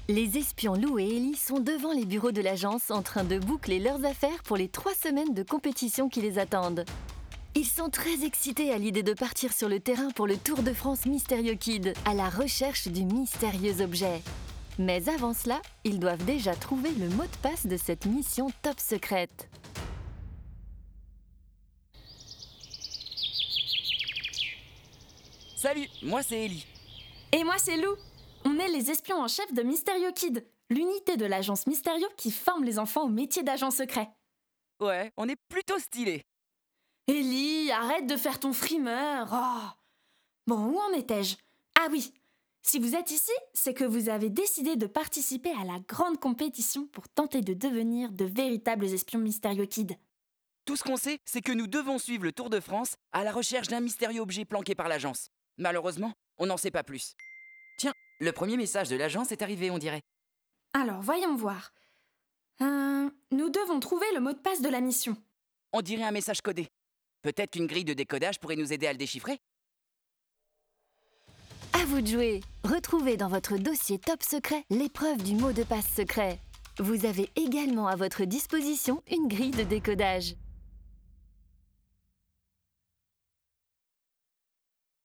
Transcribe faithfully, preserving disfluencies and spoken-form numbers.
Les espions Lou et Ellie sont devant les bureaux de l'agence en train de boucler leurs affaires pour les trois semaines de compétition qui les attendent. Ils sont très excités à l'idée de partir sur le terrain pour le Tour de France Mysterio Kid, à la recherche du mystérieux objet. Mais avant cela, ils doivent déjà trouver le mot de passe de cette mission top secrète. Salut, moi c'est Ellie. Et moi c'est Lou. On est les espions en chef de Mysterio Kid, l'unité de l'agence Mysterio qui forme les enfants au métier d'agent secret. Ouais, on est plutôt stylés. Ellie, arrête de faire ton frimeur. Oh. Bon, où en étais-je? Ah oui, si vous êtes ici, c'est que vous avez décidé de participer à la grande compétition pour tenter de devenir de véritables espions Mysterio Kid. Tout ce qu'on sait, c'est que nous devons suivre le Tour de France à la recherche d'un mystérieux objet planqué par l'agence. Malheureusement, on n'en sait pas plus. Tiens, le premier message de l'agence est arrivé, on dirait. Alors, voyons voir. Euh, nous devons trouver le mot de passe de la mission. On dirait un message codé. Peut-être qu'une grille de décodage pourrait nous aider à le déchiffrer? À vous de jouer. Retrouvez dans votre dossier top secret l'épreuve du mot de passe secret. Vous avez également à votre disposition une grille de décodage.